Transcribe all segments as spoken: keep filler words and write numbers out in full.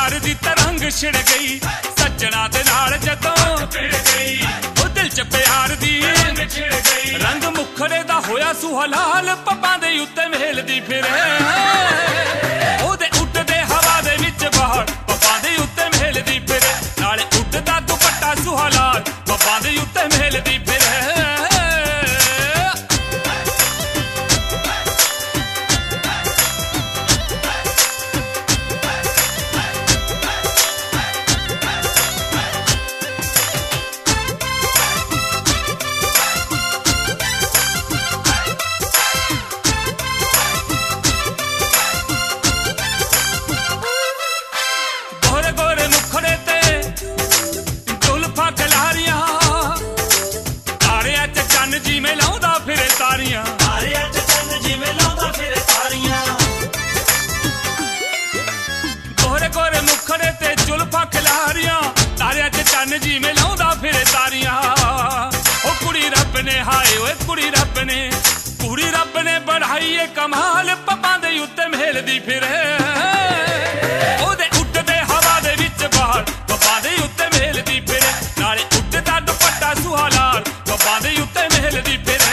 प्यार दी तरंग छिड़ गई सज्जना दे नाल जदों भिड़ गई ओ दिल च प्यार दी रंग छिड़ गई रंग मुखड़े दा होया सुहलाल पप्पां दे उत्ते मेलदी फिरे ओदे उड्डदे हवा दे विच बहार पप्पां दे उत्ते मेलदी फिरे नाले उड्डदा दुपट्टा सुहलाल पप्पां दे उत्ते मेलदी फिरे जी में लाउंदा फिरे तारियां ओ कुड़ी रब ने हाय ओए कुड़ी रब ने कुड़ी रब ने बढ़ाई ए कमाल पप्पां दे उत्ते मेलदी फिरे ओदे उड्डदे हवा दे विच बहार पप्पां दे उत्ते मेलदी फिरे नाले उड्डदा दुपट्टा सुहालाल पप्पां दे उत्ते मेलदी फिरे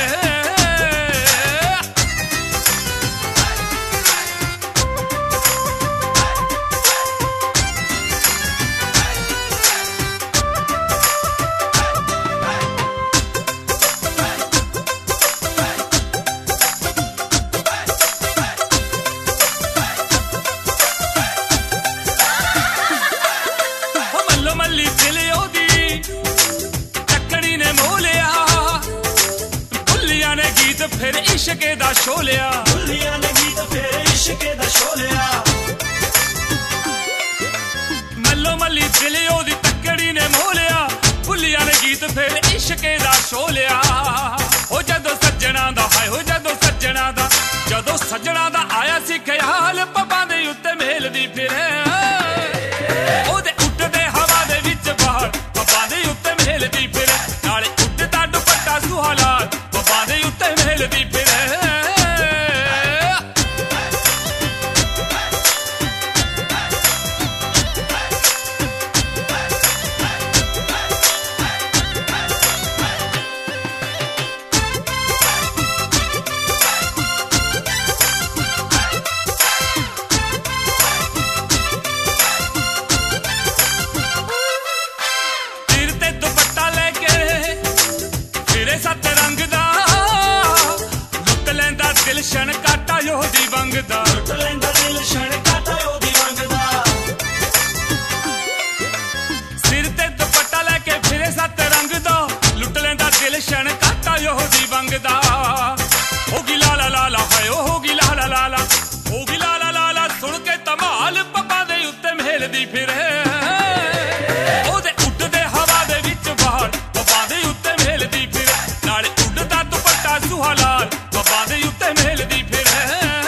फिर इश्के दा शोलिया भुल्लियां ने गीत फिर इश्के दा शोलिया मल्लो मल्ली दिल ओदी तकड़ी ने मोलिया भुल्लियां ने गीत फिर इश्के दा शोलिया ओ जदों सज्जणा दा हाय हो जदों सज्जणा दा जदों सज्जणा दा आया सी ख्याल पप्पां दे उत्ते मेलदी फिरे ओदे उड्डदे हवा दे विच बहार पप्पां दे उत्ते मेलदी फिरे नाले उड्डदा दुपट्टा सुहालाल पप्पां दे उत्ते मेलदी फिरे सत रंग दा लुट लैंदा दिल शन काटा योदी वंग दा लुट लैंदा दिल शन काटा योदी वंग दा सिर ते दुपट्टा लेके फिरे सत रंग दा लुट लैंदा दिल शन काटा योदी वंग दा होगी लाला लाला हाय होगी लाला लाला होगी लाला लाला सुन के धमाल पप्पां दे उत्ते मेलदी फिरे ओदे उड्डदे हवा दे विच बहार पप्पां दे उत्ते मेलदी फिरे नाले उड्डदा दुपट्टा सुहालाल पप्पां दे उत्ते मेलदी फिरे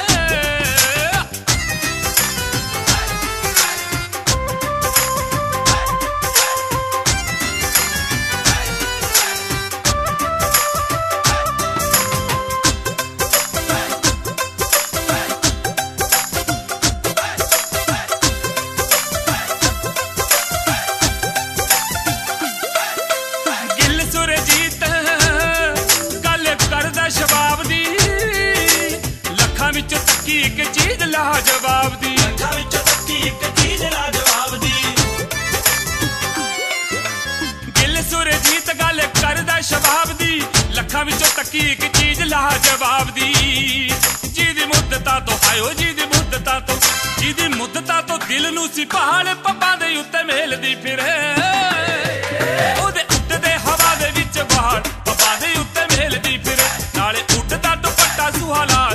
एक चीज लाजवाब दी अखां विचों तक्की एक चीज लाजवाब दी गिल सुरजीत गल करदा शबाब दी लखां विचों तक्की एक चीज लाजवाब दी जिहदी मुद्दतां तो हाय ओ जिहदी मुद्दतां तो जिहदी मुद्दतां तो दिल नूं सी पहाड़ पप्पां दे उत्ते मेलदी फिरे ओदे उड्डदे हवा दे विच बहार पप्पां दे उत्ते मेलदी फिरे नाले उड्डदा दुपट्टा सुहालाल